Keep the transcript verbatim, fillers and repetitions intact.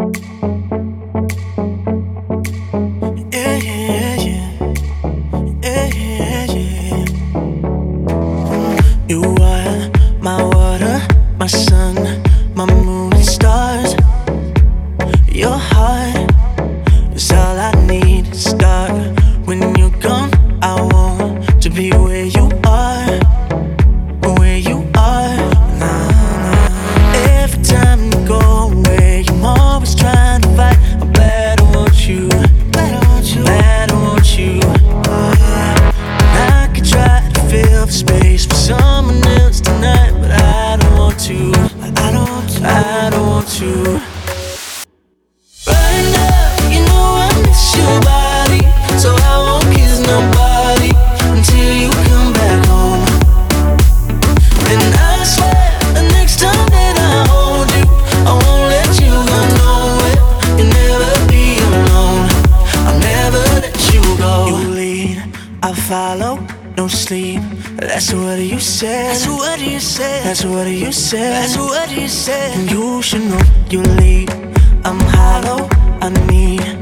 Yeah, yeah, yeah. Yeah, yeah, yeah. You are my water, my sun, my moon and stars. Your heart is all I need to start. When you're gone, I want to be where you are, where you are. Nah, nah. Every time you go away, I'm always trying to fight. I'm glad I want you, glad I want you, glad I want you. I could try to fill the space for someone else tonight, but I don't want to. I don't want to. I don't want to. Right now, you know I miss your body, so I won't kiss nobody until you come back home. And I swear, the next time that I hold you, I won't let you go nowhere. You'll never be alone. I'll never let you go. You lead, I follow, no sleep. That's what you said. That's what you said. That's what you said. That's what you said. And you should know you lead. I'm hollow. I need